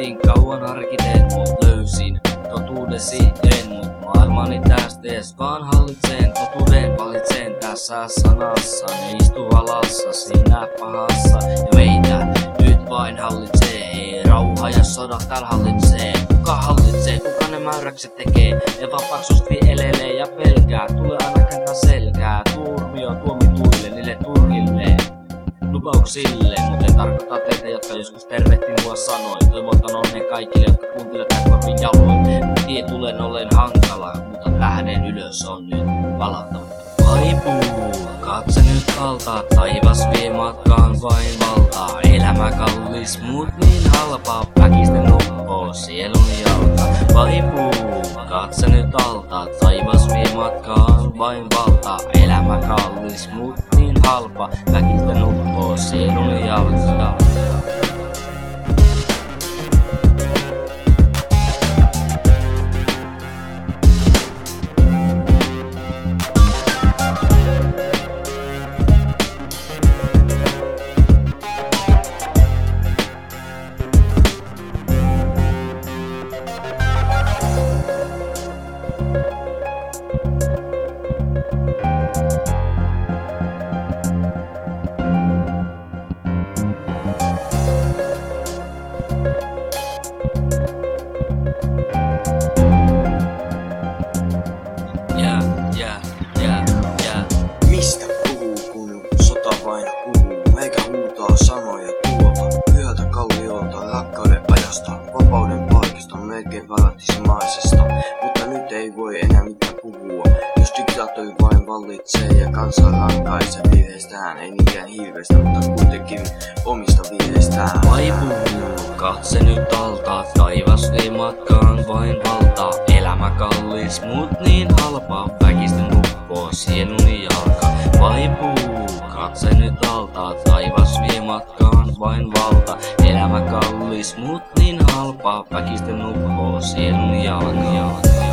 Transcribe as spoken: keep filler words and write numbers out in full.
Niin kauan harkiten mut löysin totuudesi en, mut maailmani tästä ees vaan hallitseen. Totuuden valitseen tässä sanassa, ne istu alassa siinä pahassa ja meitä nyt vain hallitsee. Rauha ja sodat täällä hallitsee. Kuka hallitsee, kuka ne määräkset tekee? Ja vapaksusti elelee ja pelkää, tulee aina kantaa selkää. Tuomio tuomituille, niille turhille lupauksille, mut en tarkoita teitä, jotka joskus tervehti mua sanoi. Toivotan onnea kaikille, jotka kuuntelevat tän korvin jaloin. Tie tulen ollen hankala, mutta tähden ylös on nyt valattava. Vaipuu, katse nyt alta, taivas vie matkaan vain valtaa. Elämä kallis, mut niin halpaa, väkisten uppoo sielun jalka. Vaipuu, katse nyt alta, taivas vie matkaan vain valtaa. Elämä kallis, mut niin halpa, väkisten uppoo sielun jalka. Mistä puhuu, kun sota vain puhuu, eikä huutaa sanoja tuota pyhältä kalliolta, rakkauden ajasta, vapauden paikasta, melkein paratiisimaisesta. Mutta nyt ei voi enää mitään puhua, jos diktaattori vain vallitsee ja kansa rankaisee virheistään. Ei niinkään hirveistä, mutta kuitenkin omista virheistään. Vaipuu, katse nyt alta, taivas vie matkaan vain valtaa. Elämä kallis, mut niin halpaa, väkisten uppoo sieluni jalka. Vaipuu, katse nyt alta, taivas vie matkaan vain valta. Elämä kallis, mut niin halpaa, väkisten uppoo sieluni jalka.